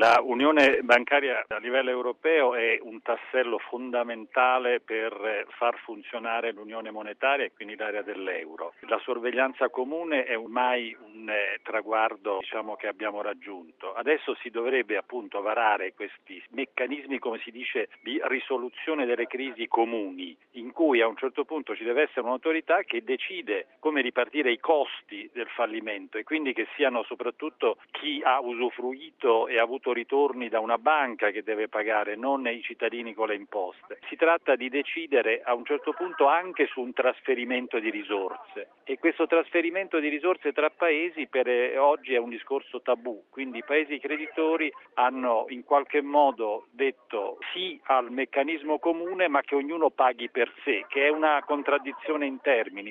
La unione bancaria a livello europeo è un tassello fondamentale per far funzionare l'unione monetaria e quindi l'area dell'euro. La sorveglianza comune è ormai un traguardo che abbiamo raggiunto. Adesso si dovrebbe appunto varare questi meccanismi, come si dice, di risoluzione delle crisi comuni, in cui a un certo punto ci deve essere un'autorità che decide come ripartire i costi del fallimento e quindi che siano soprattutto chi ha usufruito e ha avuto ritorni da una banca che deve pagare, non i cittadini con le imposte. Si tratta di decidere a un certo punto anche su un trasferimento di risorse e questo trasferimento di risorse tra paesi per oggi è un discorso tabù, quindi i paesi creditori hanno in qualche modo detto sì al meccanismo comune ma che ognuno paghi per sé, che è una contraddizione in termini.